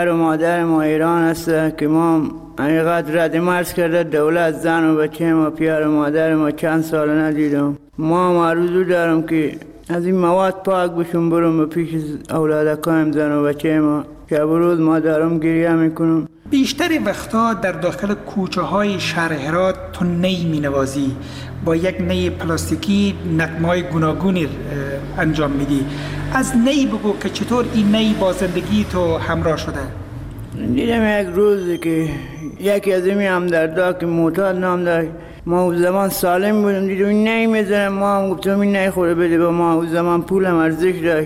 مادر ما ایران است که ما اینقدر رد مرز کرده دولت زن و بچه ما پیار مادر ما چند سال ندیدم. ما آرزو دارم که از این مواد پاک بشم برم و پیش اولادکایم زن و بچه ما شب و روز ما دارم گریه میکنم. بیشتر وقتا در داخل کوچه های شهر هرات تو نی می نوازی، با یک نی پلاستیکی نغمه‌های گوناگونی انجام میدی. از نی بگو که چطور این نی با زندگی تو همراه شده؟ دیدم یک روز که یکی از این همدردا که معتاد نام داشت، ما اون زمان سالم بودم، دیدم این نی میزنم، ما هم گفتم این نی خوره بده به ما. اون زمان پولم ارزش داشت،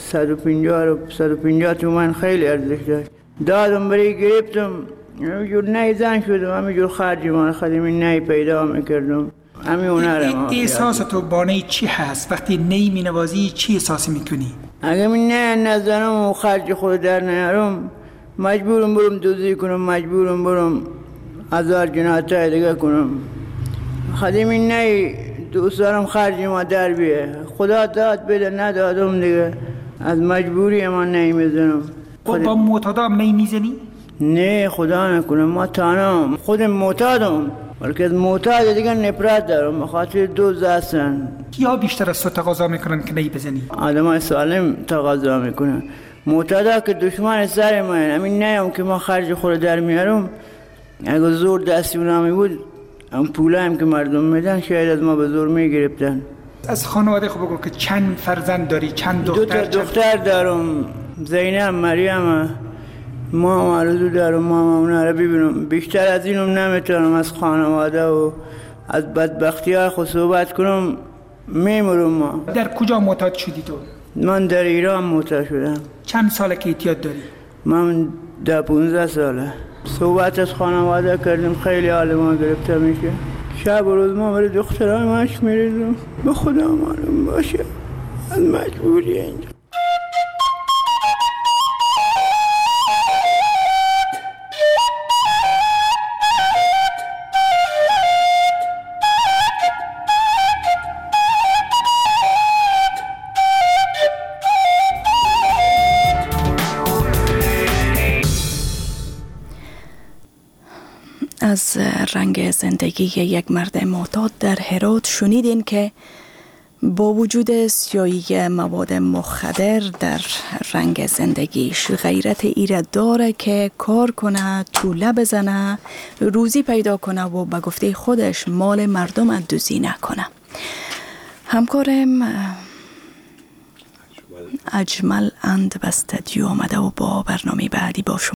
150 تومن خیلی ارزش داشت. دادم برای گرفتم، همینجور نی زن شدم، همینجور خرج ما خدیم این نی پیدا میکردم. همین هنرم. احساس تو با نی چی هست؟ وقتی نی می نوازی چی احساسی میکنی؟ اگه من نی نزنم و خرج خود در نیارم، مجبورم برم دوزی کنم، مجبورم برم 1000 جناحتای دیگه کنم. خدیم این نی دوست دارم خرج ما در بیه. خدا داد بده ندادم دیگه، از مجبوری ما نی میزنم. با معتادا نی میزنی؟ نه خدا نکنه، ما تنها خودم معتادم، ولی از معتاد دیگه نفرت دارم به خاطر دوز هستن. کیا بیشتر از تو تقاضا میکنن که نی بزنی؟ آدمای سالم تقاضا میکنن. معتادا که دشمن سر ما، همین نیم که ما خرج خود در میارم، اگه زور دستی اونامی بود هم پوله هم که مردم میدن شاید از ما به زور میگرفتن. از خانواده خب بگو که چند فرزند داری؟ چند دختر؟ 2 دختر دارم، زینب، مریم. ما آرزو دارم ما اونا رو ببینم. بیشتر از اینم نمیتونم از خانواده و از بدبختی ها خود صحبت کنم، میمرم. ما در کجا معتاد شدی تو؟ من در ایران معتاد شدم. چند ساله که اعتیاد داری؟ من 15 ساله. صحبت از خانواده کردیم، خیلی حال ما گرفته میشه. شب و روز ما برای دخترهای ماش میریزم، به خدا معلوم باشه از مجبوری اینجا. از رنگ زندگی یک مرد معتاد در هرات شنیدین که با وجود سیاهی مواد مخدر در رنگ زندگیش غیرت ایراد داره که کار کنه، توله بزنه، روزی پیدا کنه و به گفته خودش مال مردم دزدی نکنه. همکارم اجمل اند به استودیو آمده و با برنامه بعدی با شما